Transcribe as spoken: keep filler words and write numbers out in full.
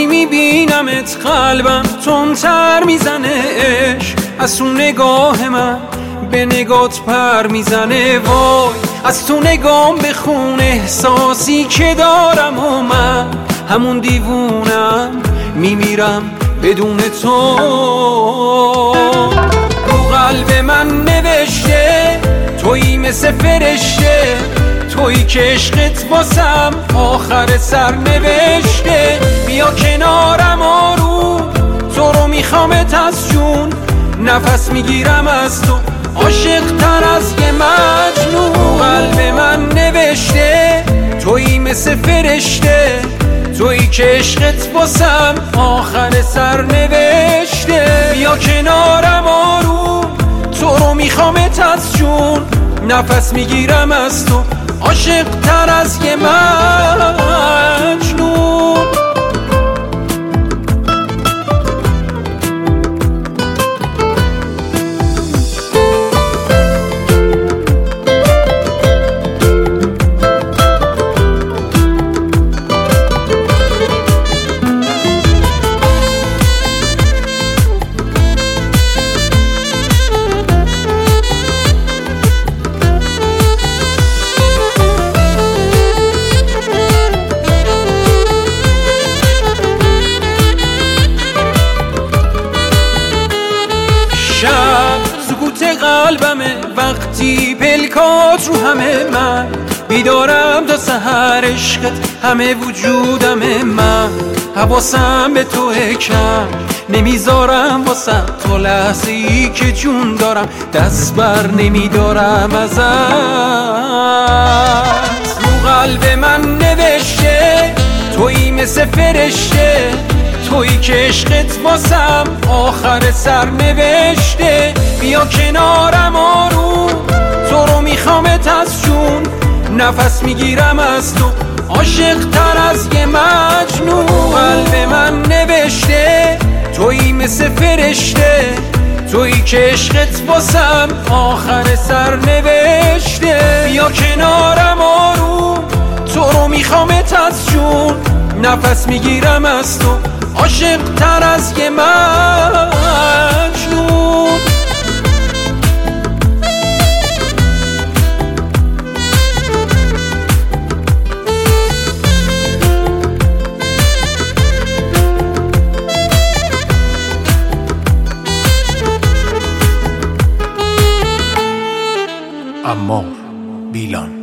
وقتی میبینمت قلبم تندتر میزنه عشق، از تو نگاه من به نگات پر میزنه. وای از تو نگام بخون احساسی که دارم و من همون دیوونم میمیرم بدون تو. رو قلب من نوشته تویی مثل فرشته، تویی که عشقت واسم آخر سر نوشته. بیا کنارم آروم، تو رو میخوامت از جون، نفس میگیرم از تو عاشق تر از یه مجنون. قلب من نوشته تویی مثل فرشته، تویی که عشقت واسم آخر سر نوشته. بیا کنارم آروم، تو رو میخوامت از جون، نفس میگیرم از تو عاشق تر از یه مجنون. شب سکوت قلبمه وقتی پلکات رو همه، من بیدارم تا سحر عشقت همه وجودمه. من حواسم به تو کم نمیذارم واسه تو، لحظه ای که جون دارم دست بر نمیدارم ازت. رو قلب من نوشته تویی مثل فرشته، تویی که عشقت واسم آخر سر نوشته. بیا کنارم آروم، تو رو میخوامت از جون، نفس میگیرم از تو عاشق تر از یه مجنون. قلب من نوشته تویی مثل فرشته، تویی که عشقت واسم آخر سر نوشته. بیا کنارم آروم، تو رو میخوامت از جون، نفس میگیرم از تو عاشق تر از یه مجنون. عمار بیلان.